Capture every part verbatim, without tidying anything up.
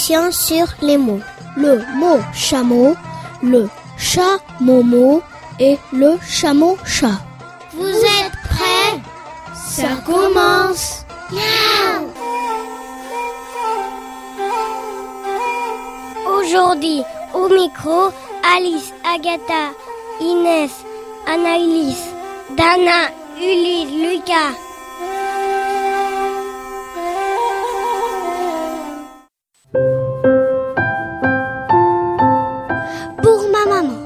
expressions sur les mots. Le mot chameau, le chat momo et le chameau chat. Vous êtes prêts? Ça commence. Miaou! Aujourd'hui, au micro, Alice, Agatha, Inès, Anaïlis, Dana, Ulysse, Lucas. Pour ma maman.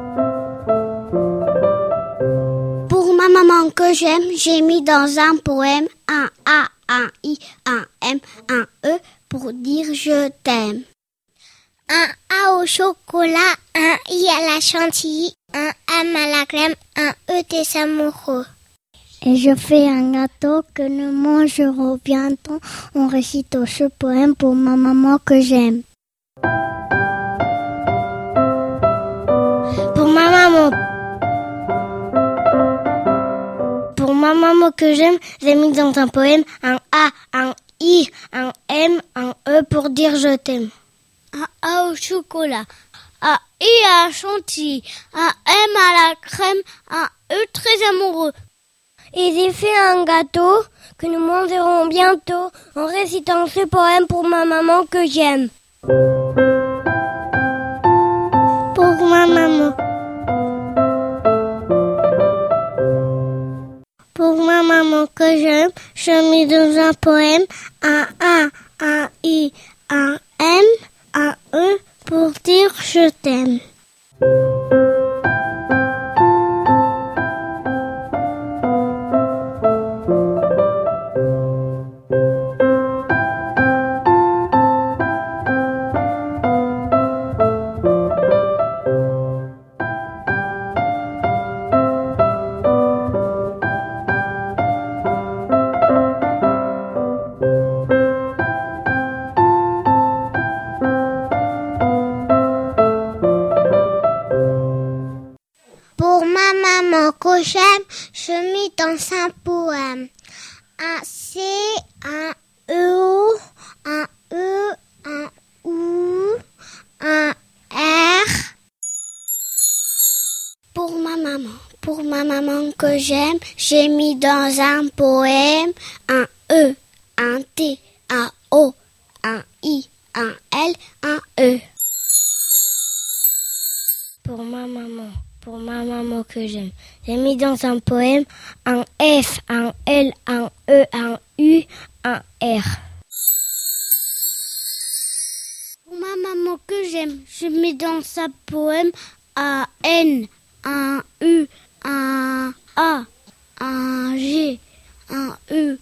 Pour ma maman que j'aime, j'ai mis dans un poème un A, un I, un M, un E pour dire je t'aime. Un A au chocolat, un I à la chantilly, un M à la crème, un E des amoureux. Et je fais un gâteau que nous mangerons bientôt. On récite ce poème pour ma maman que j'aime. Pour ma maman. Pour ma maman que j'aime, j'ai mis dans un poème un A, un I, un M, un E pour dire je t'aime. Un A au chocolat, un I à la chantilly, un M à la crème, un E très amoureux. Et j'ai fait un gâteau que nous mangerons bientôt en récitant ce poème pour ma maman que j'aime. Pour ma maman. Pour ma maman que j'aime, je mets dans un poème un A, un I, un M, un E pour dire je t'aime. Que j'aime, je mis dans un poème un C, un E, un E, un O, un R. Pour ma maman, pour ma maman que j'aime, j'ai mis dans un poème un E, un T, un O, un I, un L, un E. Pour ma maman. Pour ma maman que j'aime, j'ai mis dans un poème un F, un L, un E, un U, un R. Pour ma maman que j'aime, je mets dans un poème un N, un U, un A, un G, un E.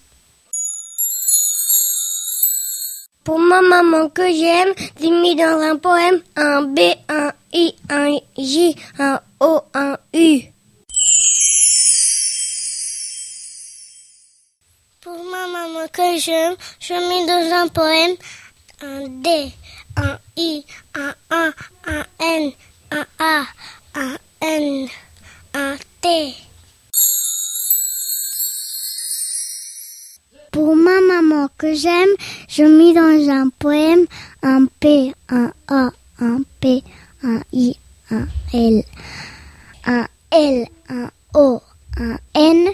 Pour ma maman que j'aime, j'ai mis dans un poème un B, un I, un J, un O, un U. Pour ma maman que j'aime, je mets dans un poème un D, un I, un A, un N, un A, un N, un T. Pour ma maman que j'aime, je mets dans un poème un P, un A, un P, un I, un L, un L, un O, un N.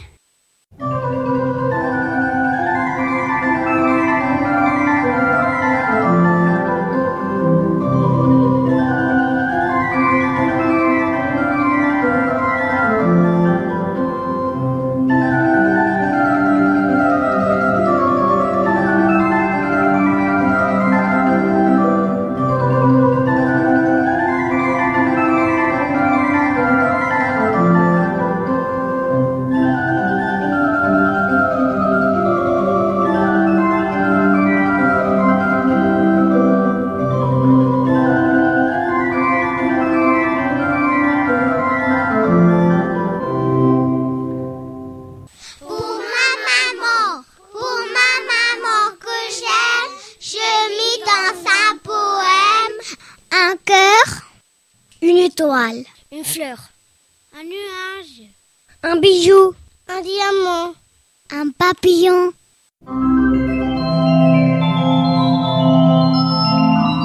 étoile, une fleur, un nuage, un bijou, un diamant, un papillon.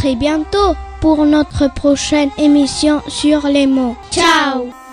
très bientôt pour notre prochaine émission sur les mots. Ciao!